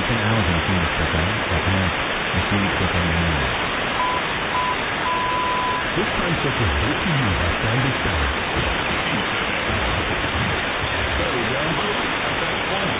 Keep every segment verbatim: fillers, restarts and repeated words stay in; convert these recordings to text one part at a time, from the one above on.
Jason Alvin Phoenix F M. Up next, the Phoenix F M News. This time check is brought to you by Sandy Stone. There we go. F M twenty.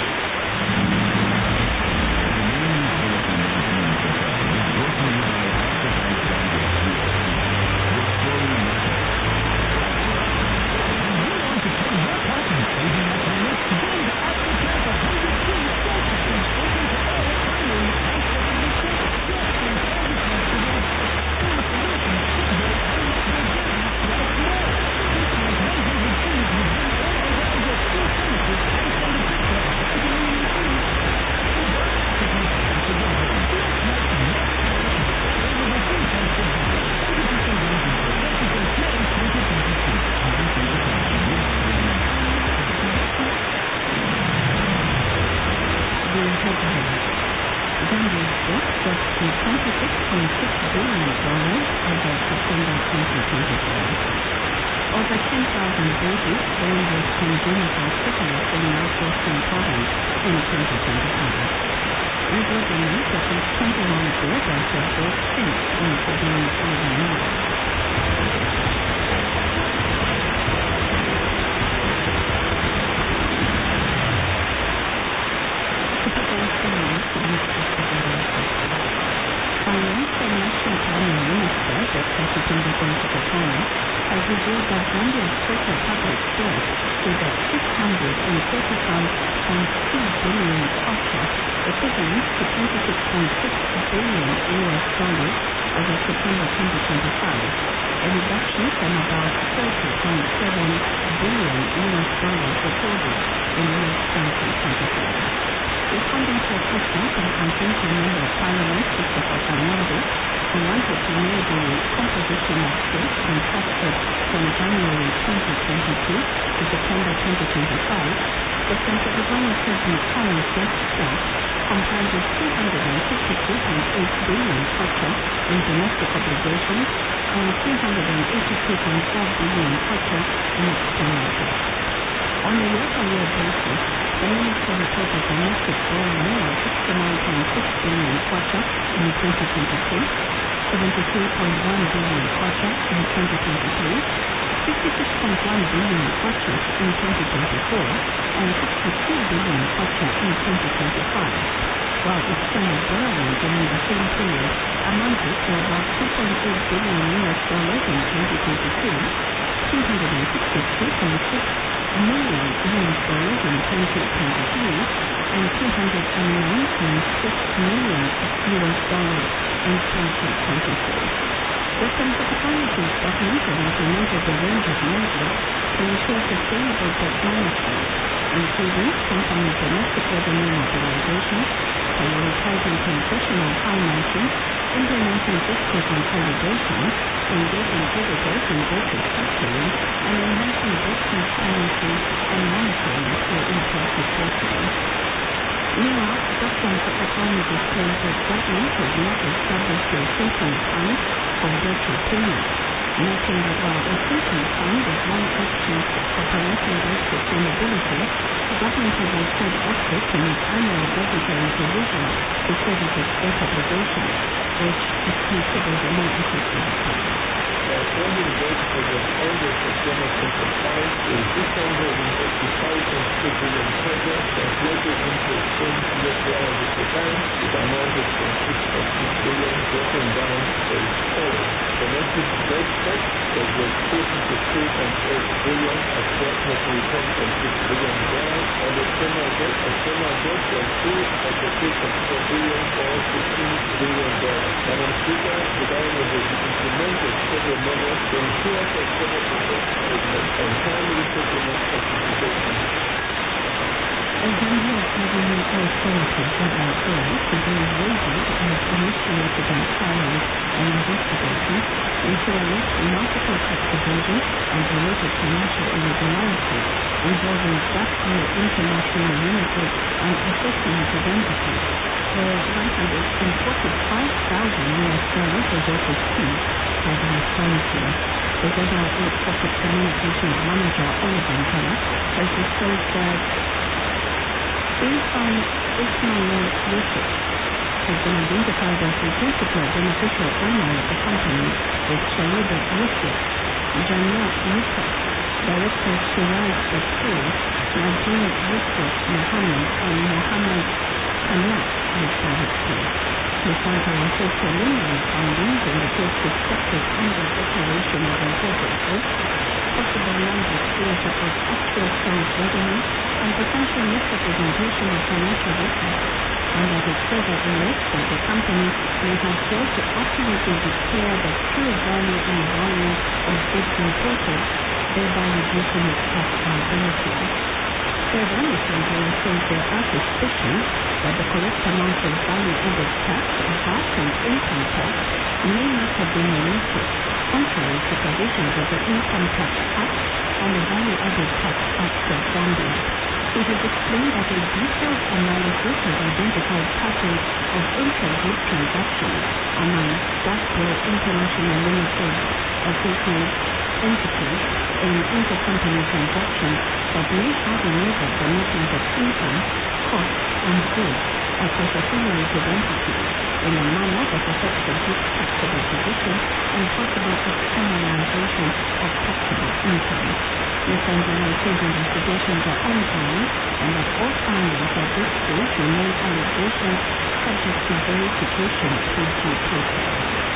Manager Oliver Keller has disclosed that based on Ismail Yusuf has been identified as the principal beneficial owner of the company, with Shahid Yusuf, Jamil Yusuf, Director Shiraz Basir, Najim Yusuf Muhammad, and Muhammad Kanat as directors. The Center also preliminary findings indicate suspected under-declaration of imported goods, possible non-disclosure of actual sales revenue, and potential misrepresentation of financial records, and that it further alleged that the company may have failed to accurately declare the true value and volume of goods imported, thereby reducing its tax liability. Further, Miz Nigeria says there are suspicions that the correct amount of value-added tax, V A T and income tax, may not have been remitted, contrary to provisions of the Income Tax Act and the Value-Added Tax Act of Gambia. It has explained that a detailed analysis has identified patterns of inter-group transactions among Gasbro International Limited, a so-called entities in intercompany transactions that may have enabled the movement of income, costs, and goods across affiliated entities in a manner that affects the group's taxable position and possible externalization of taxable income. Mister Njana says investigations are ongoing and that all findings at this stage remain allegations subject to verification through due process.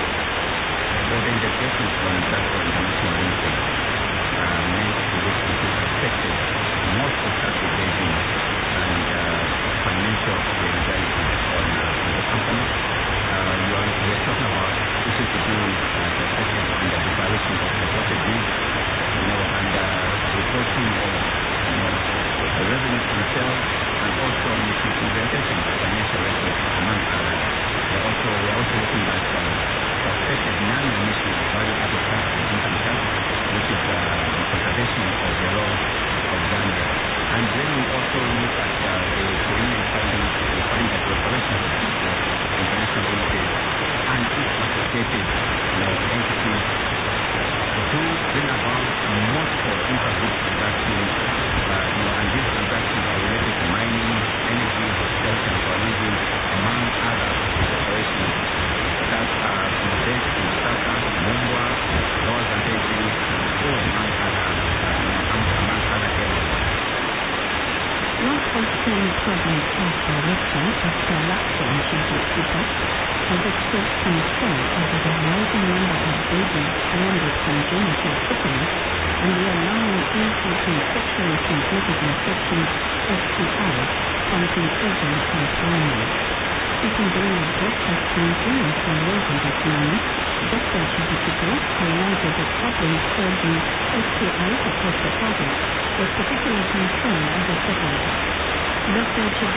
The investigations from Gasbro International Limited uh, meant to look into suspected multiple tax evasion and uh, financial irregularities on, uh, on the company. Uh, you are, we are talking about issues to do with uh, suspected under declaration of reported goods, you know, and uh, reporting of you know, the revenue from sales, and also misrepresentation of financial records, among others. We are also, we are also looking at uh, suspected non-remission of value-added tax and income tax, which is uh, in contravention of the law of Gambia. And when we also look at uh, the preliminary findings, we find that the operations of International Limited and its associated you know, entities do bring about multiple inter-group transactions, uh, you know, and these transactions are related to mining, energy, hospitality, and tourism, among other operations that are based in Lusaka, Mungwa, Lower Zambezi, and all among other, uh, you know, among other areas. North Western Province Health Director, Doctor Lakso Chief has expressed concern over the rising number of babies born with congenital syphilis and the alarming increase in sexually transmitted infections, S T Is, prompting urgent employment. Speaking during a broadcast meeting in Sanwozi this morning, Doctor Chibuchike highlighted the problem surging S T Is across the province, with particular concern over syphilis. Doctor